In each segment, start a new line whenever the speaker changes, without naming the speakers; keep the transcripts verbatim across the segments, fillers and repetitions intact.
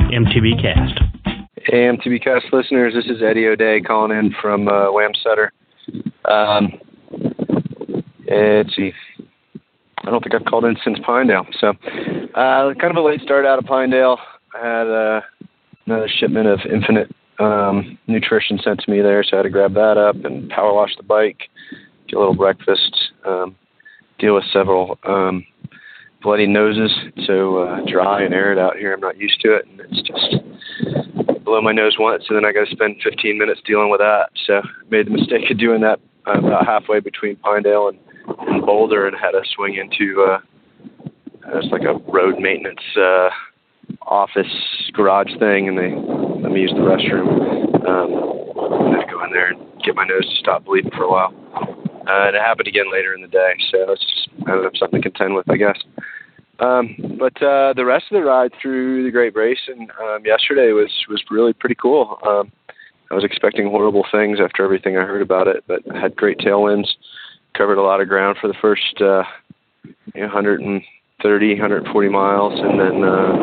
M T B Cast.
Hey, M T B Cast listeners, this is Eddie O'Day calling in from uh, Wamsutter. Um, let's see. I don't think I've called in since Pinedale. So, uh, kind of a late start out of Pinedale. I had uh, another shipment of Infinite um, Nutrition sent to me there, so I had to grab that up and power wash the bike, get a little breakfast, um, deal with several um, bloody noses, so uh, dry and arid out here. I'm not used to it, and it's just blow my nose once, and then I got to spend fifteen minutes dealing with that. So I made the mistake of doing that uh, about halfway between Pinedale and, and Boulder, and had to swing into uh, it's like a road maintenance uh, office garage thing, and they let me use the restroom. Um, I had to go in there and get my nose to stop bleeding for a while. Uh, and it happened again later in the day, so it's just I don't have something to contend with, I guess. Um, but uh, the rest of the ride through the Great Basin um, yesterday was, was really pretty cool. Um, I was expecting horrible things after everything I heard about it, but I had great tailwinds, covered a lot of ground for the first uh, you know, one thirty, one forty miles, and then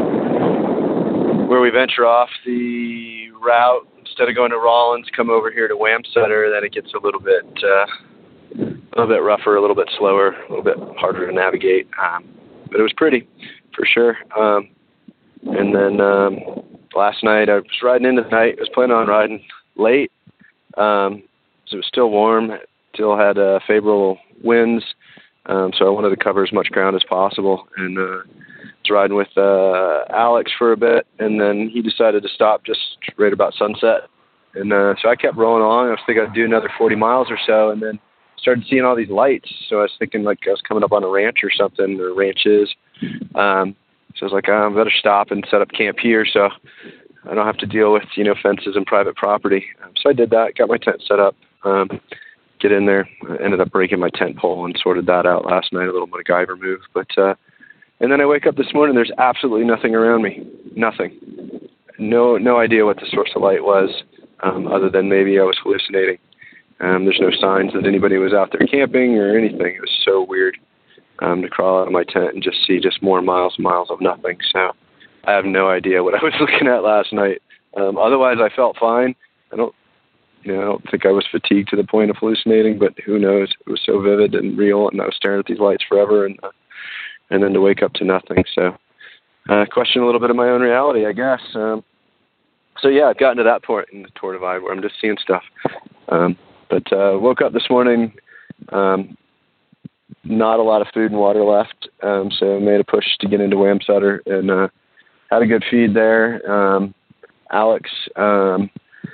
uh, where we venture off the route, instead of going to Rawlins, come over here to Wamsutter, then it gets a little bit uh, a little bit rougher, a little bit slower, a little bit harder to navigate. Um, but it was pretty, for sure. Um, and then um, last night, I was riding into the night. I was planning on riding late. Um, so it was still warm, still had uh, favorable winds. Um, so I wanted to cover as much ground as possible. And uh, I was riding with uh, Alex for a bit, and then he decided to stop just right about sunset. And uh, so I kept rolling on. I was thinking I'd do another forty miles or so, and then started seeing all these lights. So I was thinking like I was coming up on a ranch or something, or ranches. Um, so I was like, oh, I better stop and set up camp here so I don't have to deal with, you know, fences and private property. Um, so I did that, got my tent set up, um, get in there. I ended up breaking my tent pole and sorted that out last night, a little MacGyver move. But, uh, and then I wake up this morning, there's absolutely nothing around me. Nothing. No, no idea what the source of light was, um, other than maybe I was hallucinating. Um, there's no signs that anybody was out there camping or anything. It was so weird um, to crawl out of my tent and just see just more miles and miles of nothing. So I have no idea what I was looking at last night. Um, otherwise, I felt fine. I don't, you know, I don't think I was fatigued to the point of hallucinating, but who knows? It was so vivid and real, and I was staring at these lights forever, and uh, and then to wake up to nothing. So uh, question a little bit of my own reality, I guess. Um, so yeah, I've gotten to that point in the Tour Divide where I'm just seeing stuff. Um, But uh, woke up this morning, um, not a lot of food and water left, um, so made a push to get into Wamsutter and uh, had a good feed there. Um, Alex um,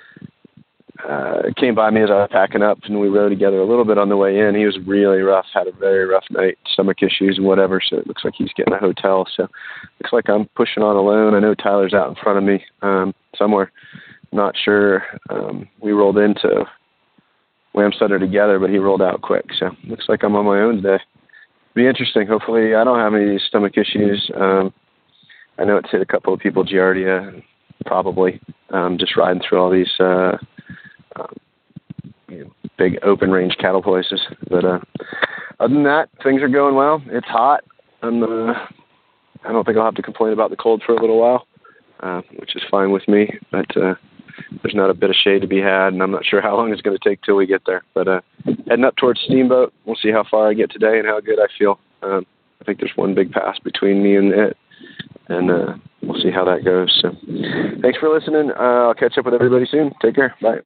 uh, came by me as I was packing up, and we rode together a little bit on the way in. He was really rough, had a very rough night, stomach issues and whatever, so it looks like he's getting a hotel. So looks like I'm pushing on alone. I know Tyler's out in front of me um, somewhere. Not sure. Um, we rolled into Wamsutter together, but he rolled out quick, so looks like I'm on my own today. Be interesting. Hopefully I don't have any of these stomach issues. Um, I know it's hit a couple of people, Giardia, probably, um, just riding through all these uh, um, you know, big open range cattle places. But uh, other than that, things are going well. It's hot. I'm, uh, I don't think I'll have to complain about the cold for a little while, uh, which is fine with me, but uh, there's not a bit of shade to be had, and I'm not sure how long it's going to take till we get there. But uh, heading up towards Steamboat, we'll see how far I get today and how good I feel. Um, I think there's one big pass between me and it, and uh, we'll see how that goes. So thanks for listening. Uh, I'll catch up with everybody soon. Take care. Bye.